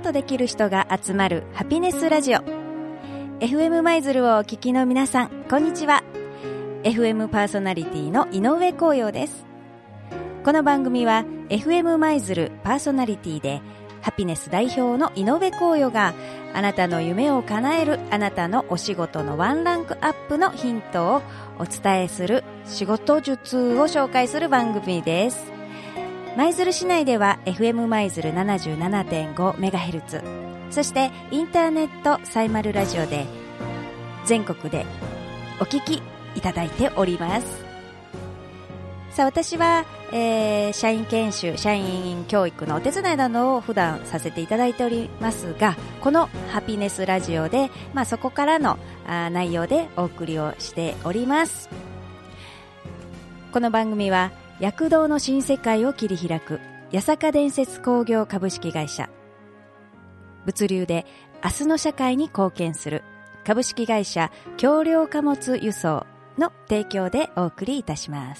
とできる人が集まるハピネスラジオ。 FM 舞鶴をお聞きの皆さん、こんにちは。 FM パーソナリティの井上光陽です。この番組は FM 舞鶴パーソナリティでハピネス代表の井上光陽があなたの夢を叶える、あなたのお仕事のワンランクアップのヒントをお伝えする仕事術を紹介する番組です。舞鶴市内では FM 舞鶴 77.5MHz、 そしてインターネットサイマルラジオで全国でお聞きいただいております。さあ、私は、社員研修、社員教育のお手伝いなどを普段させていただいておりますが、このハピネスラジオで、そこからの内容でお送りをしております。この番組は躍動の新世界を切り開く八坂伝説工業株式会社、物流で明日の社会に貢献する株式会社橋梁貨物輸送の提供でお送りいたします。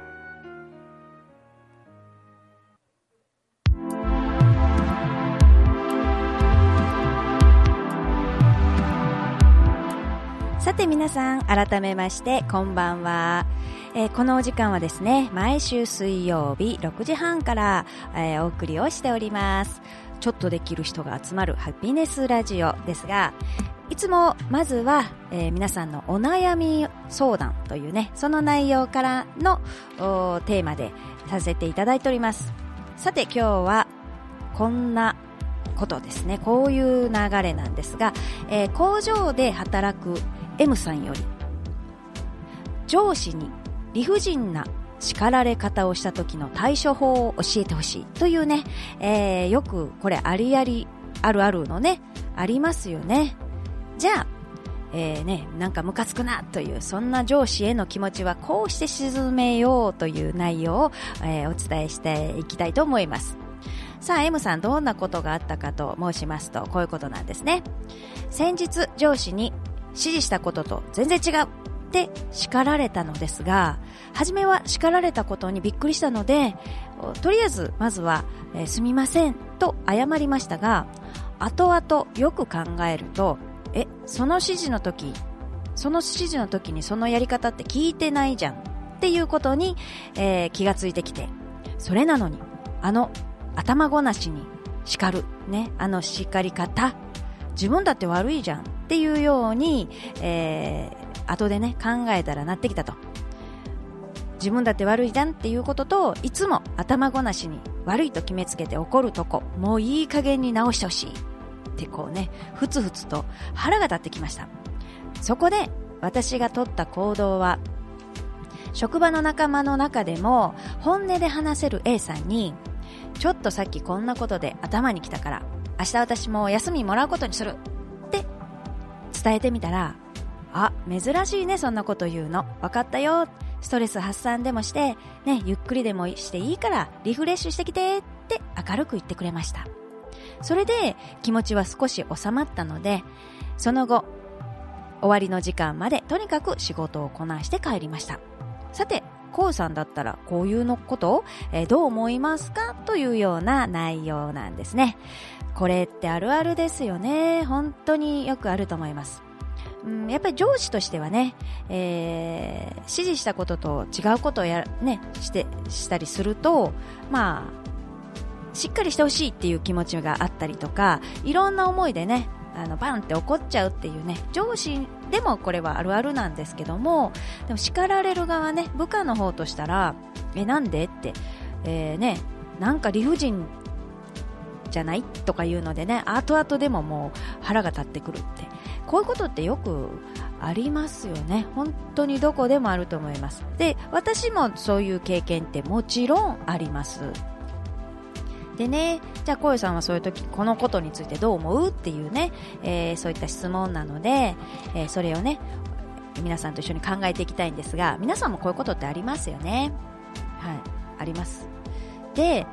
さて皆さん、改めましてこんばんは。このお時間はですね、毎週水曜日6時半から、お送りをしております。ちょっとできる人が集まるハピネスラジオですが、いつもまずは、皆さんのお悩み相談というね、その内容からのテーマでさせていただいております。さて今日はこんなことですね、こういう流れなんですが、工場で働く M さんより上司に理不尽な叱られ方をした時の対処法を教えてほしいというね、よくこれあるあるのね、ありますよね。じゃあ、なんかムカつくなという、そんな上司への気持ちはこうして鎮めようという内容を、お伝えしていきたいと思います。さあ M さん、どんなことがあったかと申しますと、こういうことなんですね。先日上司に指示したことと全然違うって叱られたのですが、初めは叱られたことにびっくりしたので、とりあえずまずは、すみませんと謝りましたが、後々よく考えると、その指示の時にそのやり方って聞いてないじゃんっていうことに、気がついてきて、それなのに頭ごなしに叱るね、叱り方、自分だって悪いじゃんっていうように、後でね考えたらなってきたと。自分だって悪いじゃんっていうことと、いつも頭ごなしに悪いと決めつけて怒るとこ、もういい加減に直してほしいってこうね、ふつふつと腹が立ってきました。そこで私が取った行動は、職場の仲間の中でも本音で話せる A さんに、ちょっとさっきこんなことで頭にきたから明日私も休みもらうことにするって伝えてみたら、珍しいね、そんなこと言うの、分かったよ、ストレス発散でもしてね、ゆっくりでもしていいからリフレッシュしてきてって明るく言ってくれました。それで気持ちは少し収まったので、その後終わりの時間までとにかく仕事をこなして帰りました。さてこうさんだったらこういうのことを、どう思いますかというような内容なんですね。これってあるあるですよね。本当によくあると思います。やっぱり上司としてはね、指示したことと違うことをしたりすると、しっかりしてほしいっていう気持ちがあったりとか、いろんな思いでね、バンって怒っちゃうっていうね、上司でもこれはあるあるなんですけども、でも叱られる側ね、部下の方としたら、なんでって、なんか理不尽じゃないとかいうのでね、後々でももう腹が立ってくるって、こういうことってよくありますよね。本当にどこでもあると思います。で、私もそういう経験ってもちろんあります。でね、じゃあこうさんはそういう時このことについてどう思うっていうね、そういった質問なので、それをね皆さんと一緒に考えていきたいんですが、皆さんもこういうことってありますよね。はい、あります。で、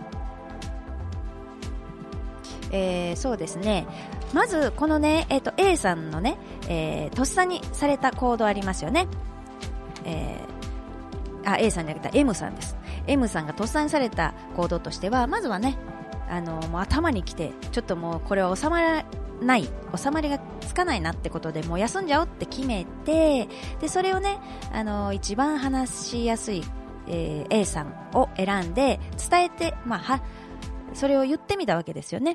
そうですね、まずこのね、A さんのね、とっさにされた行動ありますよね。A さんじゃなくて M さんです。M さんがとっさにされた行動としては、まずはね、 もう頭にきて、ちょっともうこれは収まりがつかないなってことで、もう休んじゃおうって決めて、でそれをね、一番話しやすい、A さんを選んで伝えて、それを言ってみたわけですよね。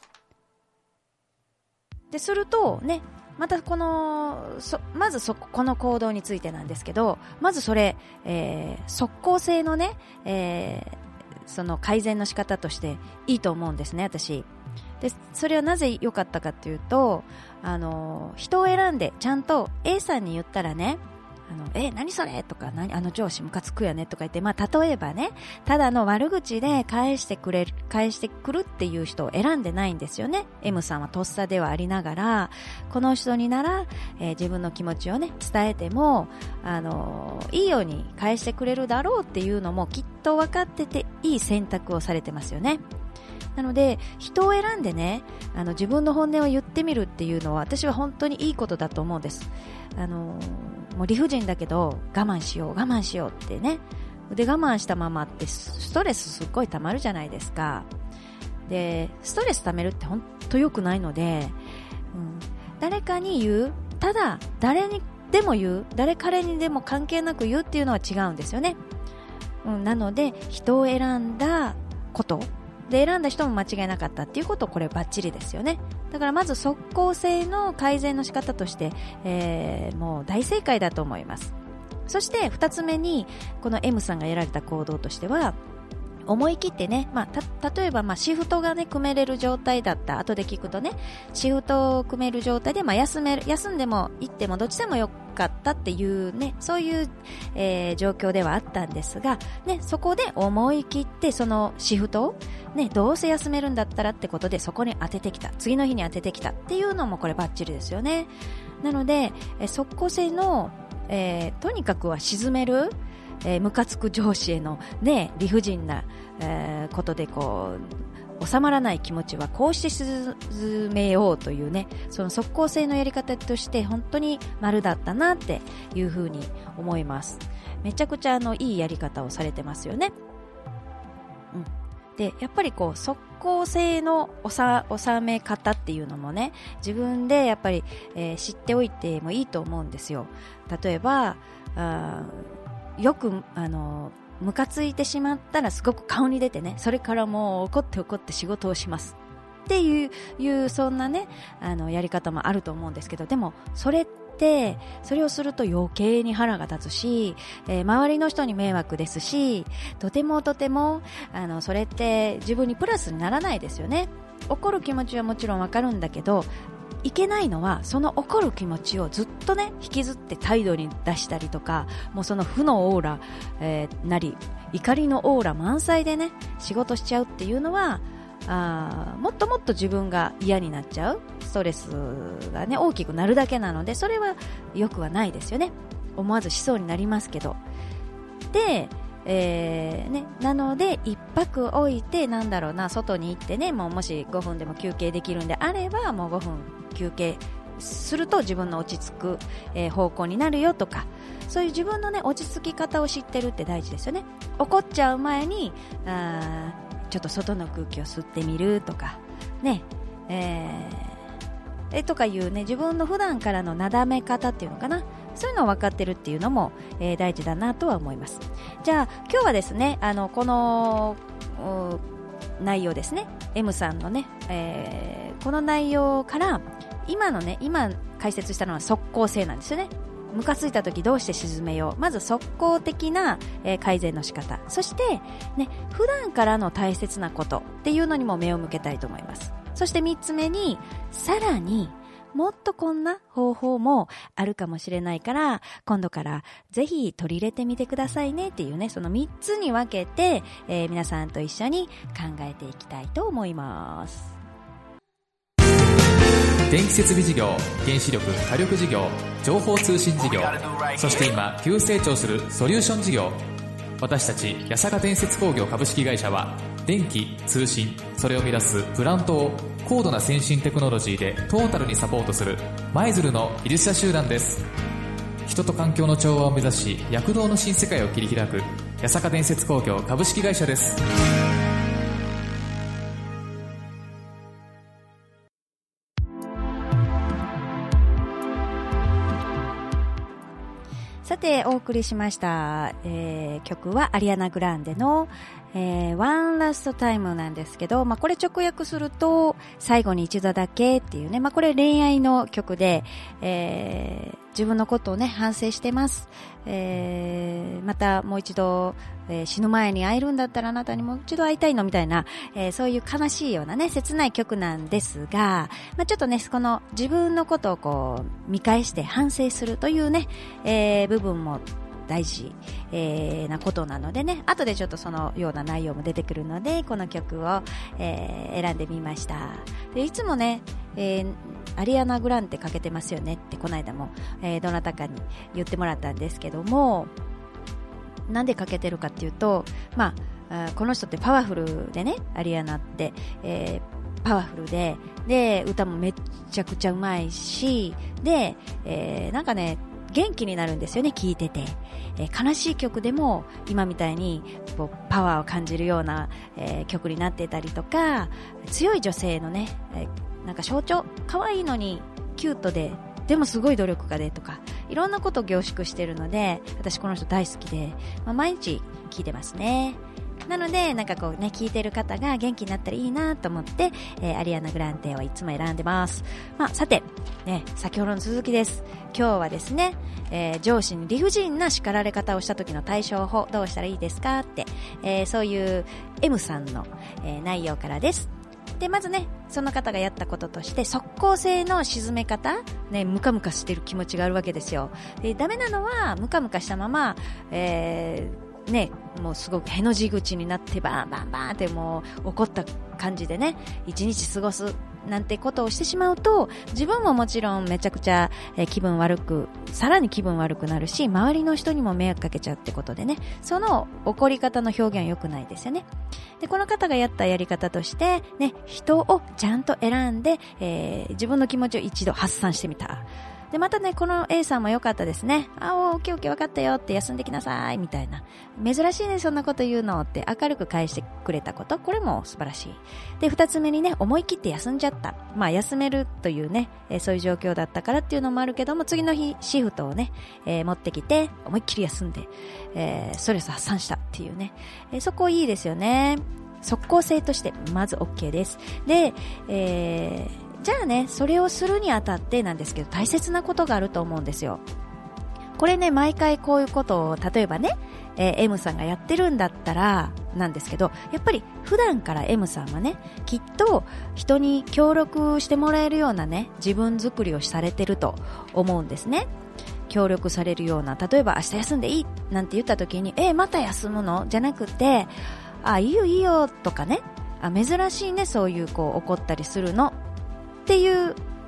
でするとね、またまずこの行動についてなんですけど、まずそれ、即効性のね、その改善の仕方としていいと思うんですね、私。でそれはなぜ良かったかっていうと、人を選んでちゃんと A さんに言ったらね、何それとか、上司ムカつくよねとか言って、例えばね、ただの悪口で返してくるっていう人を選んでないんですよね。 M さんはとっさではありながら、この人になら、自分の気持ちをね伝えてもいいように返してくれるだろうっていうのもきっと分かってて、いい選択をされてますよね。なので人を選んでね、自分の本音を言ってみるっていうのは、私は本当にいいことだと思うんです。もう理不尽だけど我慢しようってね。で我慢したままってストレスすっごい溜まるじゃないですか。でストレス溜めるって本当良くないので、誰かに言う、ただ誰にでも言う、彼にでも関係なく言うっていうのは違うんですよね。なので人を選んだことで、選んだ人も間違いなかったっていうこと、これバッチリですよね。だからまず即効性の改善の仕方として、もう大正解だと思います。そして2つ目に、この M さんがやられた行動としては、思い切ってね、例えばシフトがね組めれる状態だった、後で聞くとね、シフトを組める状態で、休んでも行ってもどっちでもよかったっていうね、そういう、状況ではあったんですが、ね、そこで思い切ってそのシフトをね、どうせ休めるんだったらってことでそこに当ててきた、次の日に当ててきたっていうのもこれバッチリですよね。なので即効性の、とにかくは沈める、ムカつく上司への、ね、理不尽な、ことで収まらない気持ちはこうして沈めようというね、その即効性のやり方として本当に丸だったなっていうふうに思います。めちゃくちゃいいやり方をされてますよね。でやっぱり即効性の収め方っていうのもね、自分でやっぱり、知っておいてもいいと思うんですよ。例えばよくムカついてしまったらすごく顔に出てね、それからもう怒って仕事をしますっていうそんなねやり方もあると思うんですけど、でもそれをすると余計に腹が立つし、周りの人に迷惑ですし、とてもそれって自分にプラスにならないですよね。怒る気持ちはもちろんわかるんだけど、いけないのはその怒る気持ちをずっとね引きずって態度に出したりとか、もうその負のオーラ、なり怒りのオーラ満載でね仕事しちゃうっていうのは、もっともっと自分が嫌になっちゃう、ストレスがね大きくなるだけなので、それは良くはないですよね。思わずしそうになりますけど。でなので一泊置いて、外に行ってね、もし5分でも休憩できるんであれば、もう5分休憩すると自分の落ち着く、方向になるよとか、そういう自分のね落ち着き方を知ってるって大事ですよね。怒っちゃう前にちょっと外の空気を吸ってみるとかね、とかいうね、自分の普段からのなだめ方っていうのかな、そういうのを分かってるっていうのも、大事だなとは思います。じゃあ今日はですね、この内容ですね、 M さんのね、この内容から今解説したのは即効性なんですよね。ムカついた時どうして沈めよう、まず即効的な、改善の仕方、そして、ね、普段からの大切なことっていうのにも目を向けたいと思います。そして3つ目に、さらにもっとこんな方法もあるかもしれないから、今度からぜひ取り入れてみてくださいねっていうね、その3つに分けて、皆さんと一緒に考えていきたいと思います。 電気設備事業、原子力・火力事業、情報通信事業、そして今急成長するソリューション事業。私たち八坂電鉄工業株式会社は、電気・通信、それを生み出すプラントを高度な先進テクノロジーでトータルにサポートする舞鶴の技術者集団です。人と環境の調和を目指し、躍動の新世界を切り開く八坂電鉄工業株式会社です。 さてお送りしました、曲はアリアナ・グランデの、One Last Time なんですけど、これ直訳すると最後に一度だけっていうね、これ恋愛の曲で、自分のことをね反省してます、またもう一度、死ぬ前に会えるんだったらあなたにもう一度会いたいのみたいな、そういう悲しいようなね切ない曲なんですが、ちょっとねこの自分のことをこう見返して反省するというね、部分も大事、なことなのでね、後でちょっとそのような内容も出てくるのでこの曲を、選んでみました。でいつもね、アリアナ・グランデかけてますよねってこの間も、どなたかに言ってもらったんですけども、なんでかけてるかっていうと、この人ってパワフルでね、アリアナって、パワフルで歌もめっちゃくちゃうまいし、で、なんかね元気になるんですよね、聴いてて。悲しい曲でも今みたいにこうパワーを感じるような、曲になってたりとか、強い女性のね、なんか象徴、可愛いのにキュートででもすごい努力家でとか、いろんなことを凝縮してるので、私この人大好きで、毎日聴いてますね。なのでなんかこうね、聴いてる方が元気になったらいいなと思って、アリアナ・グランデをいつも選んでます。さてね、先ほどの続きです。今日はですね、上司に理不尽な叱られ方をした時の対処法どうしたらいいですかって、そういう M さんの、内容からです。でまずね、その方がやったこととして、即効性の沈め方、ね、ムカムカしてる気持ちがあるわけですよ。でダメなのはムカムカしたまま、ね、もうすごくへの字口になってバンバンバンってもう怒った感じでね一日過ごすなんてことをしてしまうと、自分ももちろんめちゃくちゃ、さらに気分悪くなるし、周りの人にも迷惑かけちゃうってことでね、その怒り方の表現は良くないですよね。でこの方がやったやり方としてね、人をちゃんと選んで、自分の気持ちを一度発散してみた。でまたね、この A さんも良かったですね。オッケーオッケー分かったよって休んできなさいみたいな、珍しいねそんなこと言うのって明るく返してくれたこと、これも素晴らしい。で二つ目にね、思い切って休んじゃった。休めるというね、そういう状況だったからっていうのもあるけども、次の日シフトをね、持ってきて思いっきり休んで、ストレス発散したっていうね、そこいいですよね。即効性としてまず OK です。で、じゃあね、それをするにあたってなんですけど、大切なことがあると思うんですよ。これね、毎回こういうことを例えばね、M さんがやってるんだったらなんですけど、やっぱり普段から M さんはね、きっと人に協力してもらえるようなね、自分作りをされてると思うんですね。協力されるような、例えば明日休んでいいなんて言った時に、また休むのじゃなくて、いいよいいよとかね、珍しいね、そういうこう怒ったりするのっていう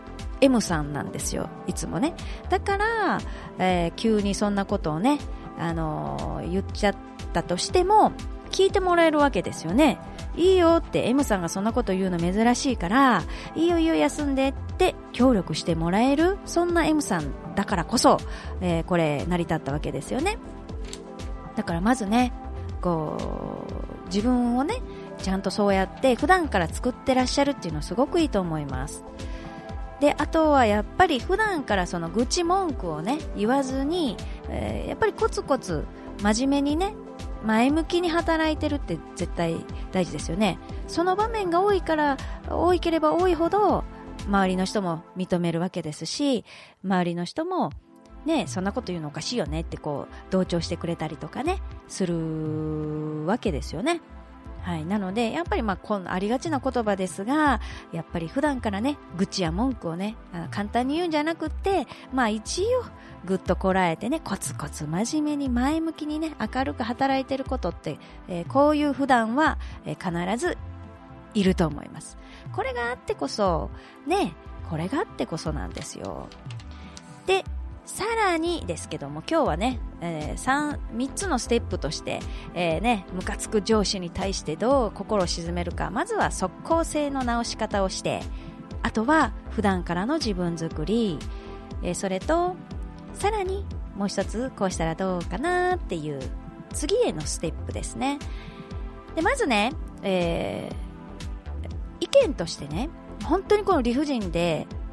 M さんなんですよ、いつもね。だから、急にそんなことをね、言っちゃったとしても聞いてもらえるわけですよね。いいよって M さんがそんなこと言うの珍しいから、いいよいいよ休んでって協力してもらえる、そんな M さんだからこそ、これ成り立ったわけですよね。だからまずね、こう自分をね、ちゃんとそうやって普段から作ってらっしゃるっていうのはすごくいいと思います。であとはやっぱり普段からその愚痴文句をね言わずに、やっぱりコツコツ真面目にね、前向きに働いてるって絶対大事ですよね。その場面が多ければ多いほど周りの人も認めるわけですし、周りの人もね、そんなこと言うのおかしいよねってこう同調してくれたりとかねするわけですよね。はい、なのでやっぱりこのありがちな言葉ですが、やっぱり普段からね愚痴や文句をね簡単に言うんじゃなくって、一応ぐっとこらえてね、コツコツ真面目に前向きにね明るく働いてることって、こういう普段は、必ずいると思います。これがあってこそね、これがあってこそなんですよ。でさらにですけども、今日はね、3つのステップとして、ムカつく上司に対してどう心を鎮めるか、まずは即効性の直し方をして、あとは普段からの自分作り、それとさらにもう一つこうしたらどうかなっていう次へのステップですね。でまずね、意見としてね、本当にこの理不尽で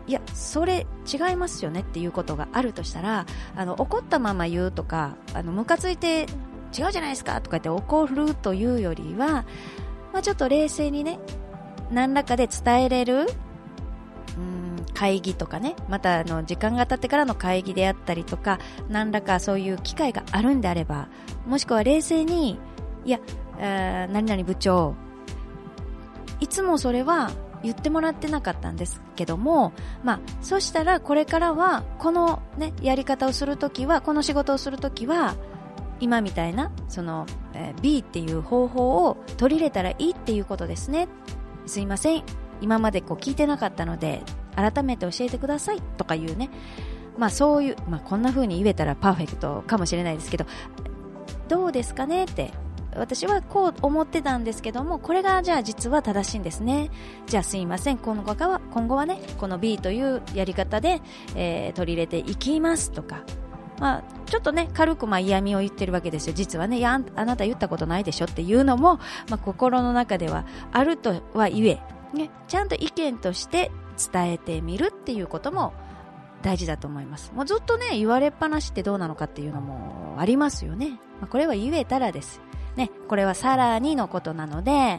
いやそれ違いますよねっていうことがあるとしたら、怒ったまま言うとか、ムカついて違うじゃないですかとか言って怒るというよりは、ちょっと冷静にね、何らかで伝えれる会議とかね、また時間が経ってからの会議であったりとか、何らかそういう機会があるんであれば、もしくは冷静に、いや、何々部長、いつもそれは言ってもらってなかったんですけども、そしたらこれからはこのねやり方をするときは、この仕事をするときは今みたいなその、B っていう方法を取り入れたらいいっていうことですね。すいません、今まで聞いてなかったので改めて教えてくださいとかいうね、そういう、こんな風に言えたらパーフェクトかもしれないですけど、どうですかねって、私はこう思ってたんですけども、これがじゃあ実は正しいんですね。じゃあすいません、今後はねこの B というやり方で、取り入れていきますとか、ちょっとね軽く嫌味を言ってるわけですよ。実はね、いやあなた言ったことないでしょっていうのも、心の中ではあるとは言え、ね、ちゃんと意見として伝えてみるっていうことも大事だと思います。もうずっとね言われっぱなしってどうなのかっていうのもありますよね。これは言えたらですね、これはさらにのことなので、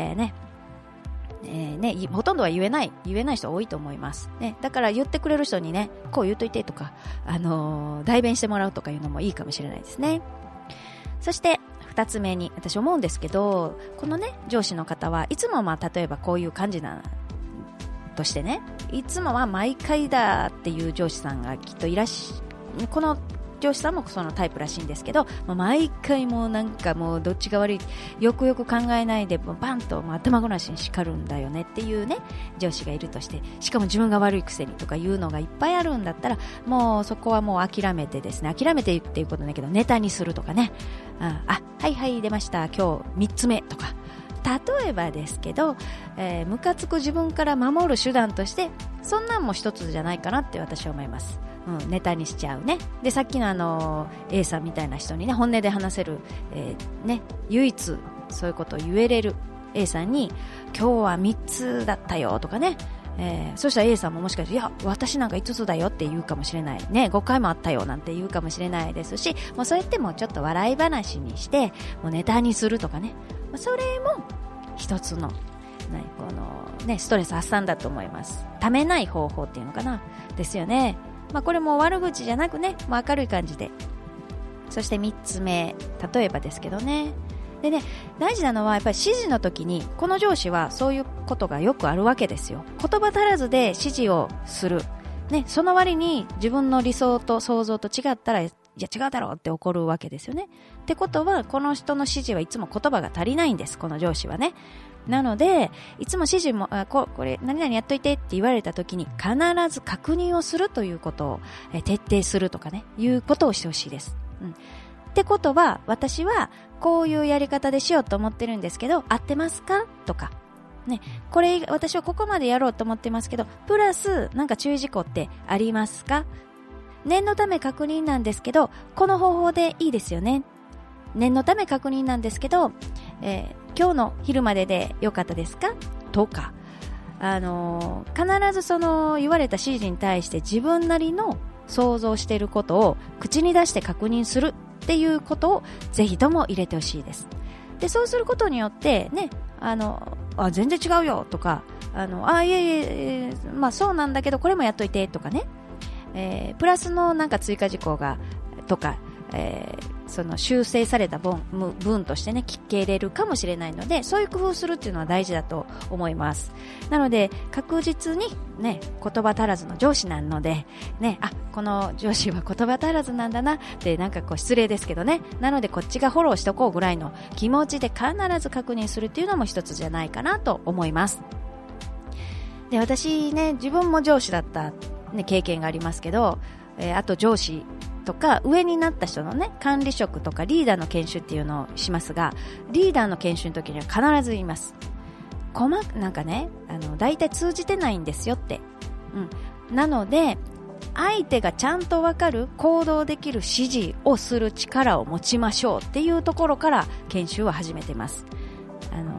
ほとんどは言えない人多いと思います、ね、だから言ってくれる人にね、こう言っといてとか、代弁してもらうとかいうのもいいかもしれないですね。そして2つ目に私思うんですけど、このね上司の方はいつも例えばこういう感じなとしてね、いつもは毎回だっていう上司さんがきっとこの上司さんもそのタイプらしいんですけど、毎回もうなんかもうどっちが悪い、よくよく考えないでバンと頭ごなしに叱るんだよねっていうね上司がいるとして、しかも自分が悪いくせにとかいうのがいっぱいあるんだったら、もうそこはもう諦めてですね、諦めてっていうことだけどネタにするとかね、はいはい出ました今日3つ目とか、例えばですけど、ムカつく自分から守る手段としてそんなんも一つじゃないかなって私は思います。ネタにしちゃうね。でさっきのA さんみたいな人にね本音で話せる、唯一そういうことを言えれる A さんに、今日は3つだったよとかね、そしたら A さんももしかして、いや私なんか5つだよって言うかもしれないね、5回もあったよなんて言うかもしれないですし、もうそうやってもちょっと笑い話にしてもうネタにするとかね、それも一つの、このねストレス発散だと思います。ためない方法っていうのかなですよね。これも悪口じゃなくね、明るい感じで。そして3つ目、例えばですけどね、でね、大事なのはやっぱり指示の時に、この上司はそういうことがよくあるわけですよ。言葉足らずで指示をする、ね、その割に自分の理想と想像と違ったら、いや違うだろうって怒るわけですよね。ってことはこの人の指示はいつも言葉が足りないんです、この上司はね。なのでいつも指示もこれ何々やっといてって言われた時に必ず確認をするということを徹底するとかね、いうことをしてほしいです、ってことは、私はこういうやり方でしようと思ってるんですけど合ってますかとかね、これ私はここまでやろうと思ってますけどプラスなんか注意事項ってありますか、念のため確認なんですけどこの方法でいいですよね、念のため確認なんですけど、今日の昼まででよかったですかとか、必ずその言われた指示に対して自分なりの想像していることを口に出して確認するっていうことをぜひとも入れてほしいです。でそうすることによってね、全然違うよとか、いえそうなんだけどこれもやっといてとかね、プラスのなんか追加事項がとか、その修正された文としてね聞けれるかもしれないので、そういう工夫するっていうのは大事だと思います。なので確実にね言葉足らずの上司なのでね、この上司は言葉足らずなんだなってなんか失礼ですけどね、なのでこっちがフォローしとこうぐらいの気持ちで必ず確認するっていうのも一つじゃないかなと思います。で私ね自分も上司だった、経験がありますけど、あと上司とか上になった人のね管理職とかリーダーの研修っていうのをしますが、リーダーの研修の時には必ず言います。なんかねだいたい通じてないんですよって、なので相手がちゃんと分かる行動できる指示をする力を持ちましょうっていうところから研修は始めてます。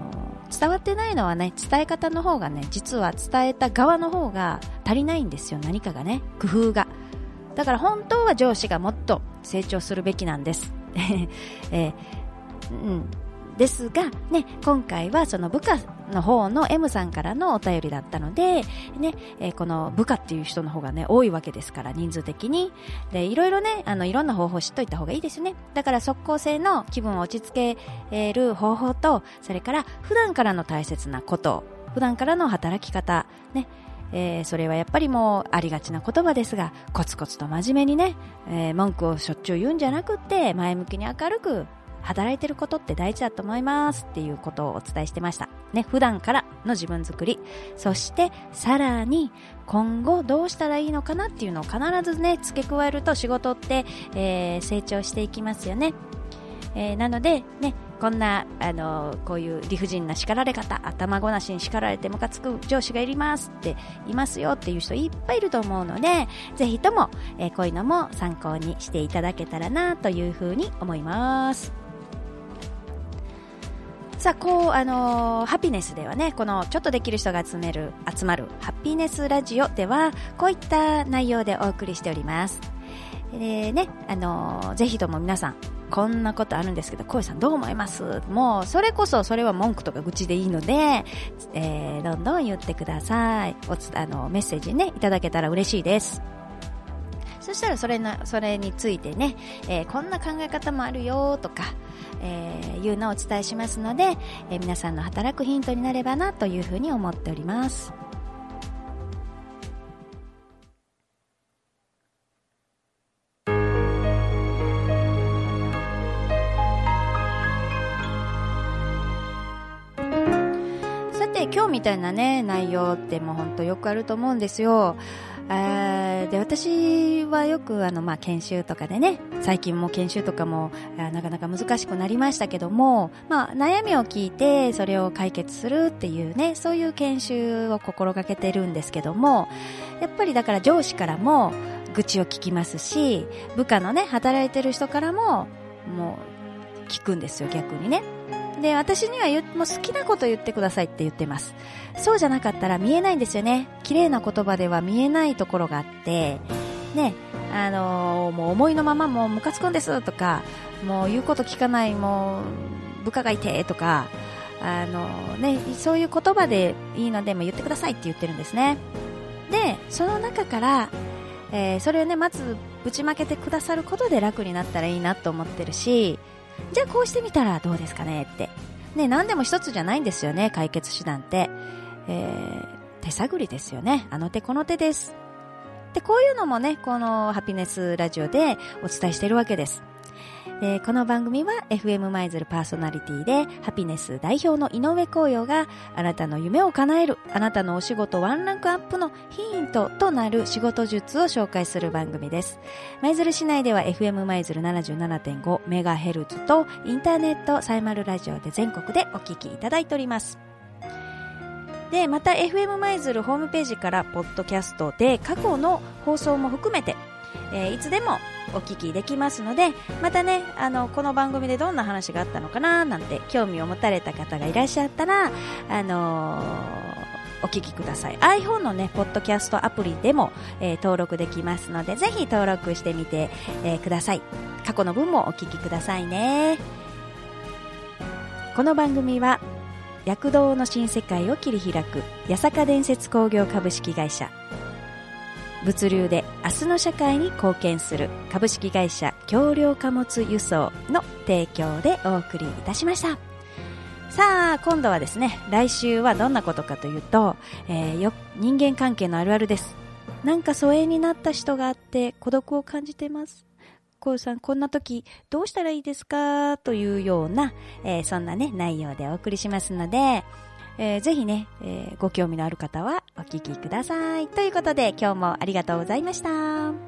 伝わってないのはね、伝え方の方がね、実は伝えた側の方が足りないんですよ。何かがね、工夫が。だから本当は上司がもっと成長するべきなんです。ですがね、今回はその部下の方の M さんからのお便りだったので、ね、この部下っていう人の方がね、多いわけですから、人数的に。で、いろいろね、いろんな方法を知っといた方がいいですね。だから即効性の気分を落ち着ける方法と、それから普段からの大切なこと、普段からの働き方、ね、それはやっぱりもうありがちな言葉ですが、コツコツと真面目にね、文句をしょっちゅう言うんじゃなくって、前向きに明るく働いてることって大事だと思いますっていうことをお伝えしてましたね。普段からの自分作り、そしてさらに今後どうしたらいいのかなっていうのを必ずね付け加えると仕事って、成長していきますよね。なのでね、こんなこういう理不尽な叱られ方、頭ごなしに叱られてムカつく上司がいますっていますよっていう人いっぱいいると思うので、ぜひとも、こういうのも参考にしていただけたらなというふうに思います。さあ、こうハピネスではね、このちょっとできる人が集まるハピネスラジオではこういった内容でお送りしております。ね、ぜひとも皆さん、こんなことあるんですけど、小井さんどう思います？もうそれは文句とか愚痴でいいので、どんどん言ってください。メッセージねいただけたら嬉しいです。そしたらそれについてね、こんな考え方もあるよとか、いうのをお伝えしますので、皆さんの働くヒントになればなというふうに思っております。さて、今日みたいなね内容ってもう本当よくあると思うんですよ。で、私はよく研修とかでね、最近も研修とかもなかなか難しくなりましたけども、悩みを聞いてそれを解決するっていうね、そういう研修を心がけてるんですけども、やっぱりだから上司からも愚痴を聞きますし、部下のね働いてる人からももう聞くんですよ、逆にね。で、私にはもう好きなこと言ってくださいって言ってます。そうじゃなかったら見えないんですよね。綺麗な言葉では見えないところがあってね、もう思いのままもうムカつくんですとか、もう言うこと聞かないもう部下がいてとか、そういう言葉でいいのでも言ってくださいって言ってるんですね。で、その中から、それをねまずぶちまけてくださることで楽になったらいいなと思ってるし、じゃあこうしてみたらどうですかねってね、何でも一つじゃないんですよね、解決手段って。手探りですよね。あの手この手です。で、こういうのもね、このハピネスラジオでお伝えしているわけです。この番組は FM 舞鶴パーソナリティでハピネス代表の井上光陽があなたの夢を叶える、あなたのお仕事ワンランクアップのヒントとなる仕事術を紹介する番組です。舞鶴市内では FM 舞鶴 77.5 メガヘルツとインターネットサイマルラジオで全国でお聞きいただいております。で、また FM 舞鶴ホームページからポッドキャストで過去の放送も含めて、いつでもお聞きできますので、またね、この番組でどんな話があったのかななんて興味を持たれた方がいらっしゃったら、お聞きください。 iPhone のねポッドキャストアプリでも、登録できますので、ぜひ登録してみて、ください。過去の分もお聞きくださいね。この番組は躍動の新世界を切り開く八坂伝説工業株式会社、物流で明日の社会に貢献する株式会社橋梁貨物輸送の提供でお送りいたしました。さあ、今度はですね、来週はどんなことかというと、人間関係のあるあるです。なんか疎遠になった人があって孤独を感じてます。こうさん、こんな時どうしたらいいですかというような、そんなね内容でお送りしますので、ぜひね、ご興味のある方はお聞きください。ということで、今日もありがとうございました。